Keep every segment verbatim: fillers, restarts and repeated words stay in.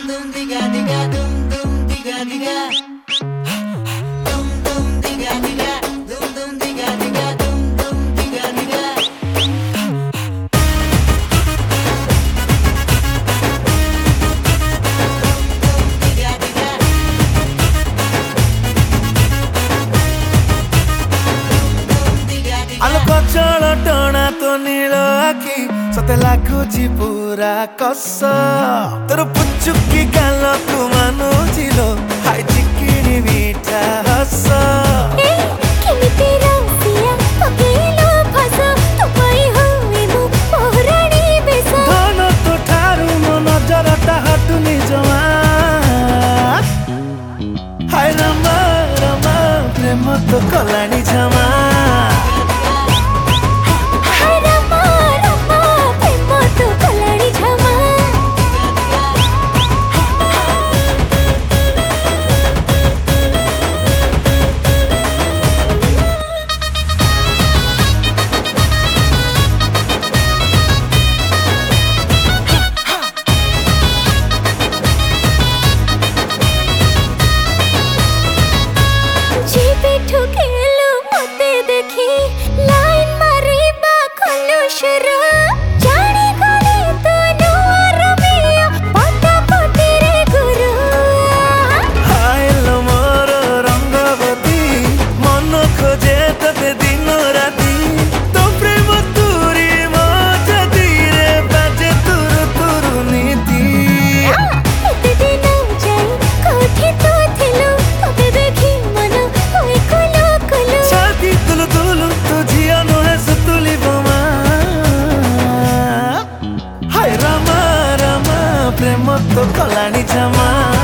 dum diga diga dum dum diga diga dum dum diga diga dum dum diga diga dum dum diga diga आलोक चल टणा तो नील आखि सते लागुची पूरा कस तोर पुचुकी गाल तू मानुचिलो हाय चिकिनी मीठा हस धन तो ठारू मो नजरटा हटुनी जमा हाय रमा रमा प्रेम तो कलानी जमा प्रेम तो कलानी जमा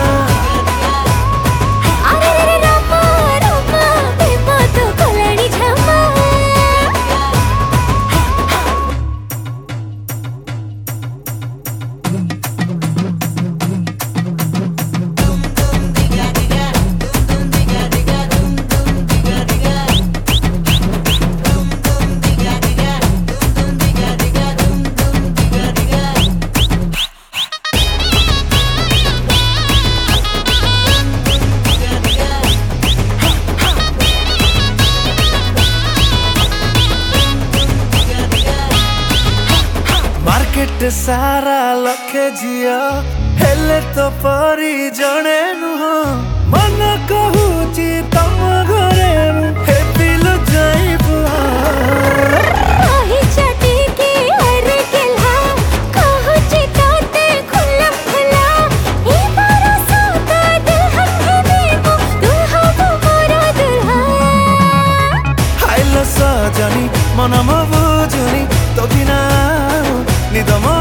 मार्केट सारा लखे झिया हेले तो परी जणे नुह मन कहूची तम घरे हे दिल जाइबु आही चटी के अरे केला कहूची तोते खुला खुला ए बारा सोता दिल हथे देबो दुल्हा वो मोरा दुल्हा हाइलो सजनी मन म बुझुनी तो बिना निदम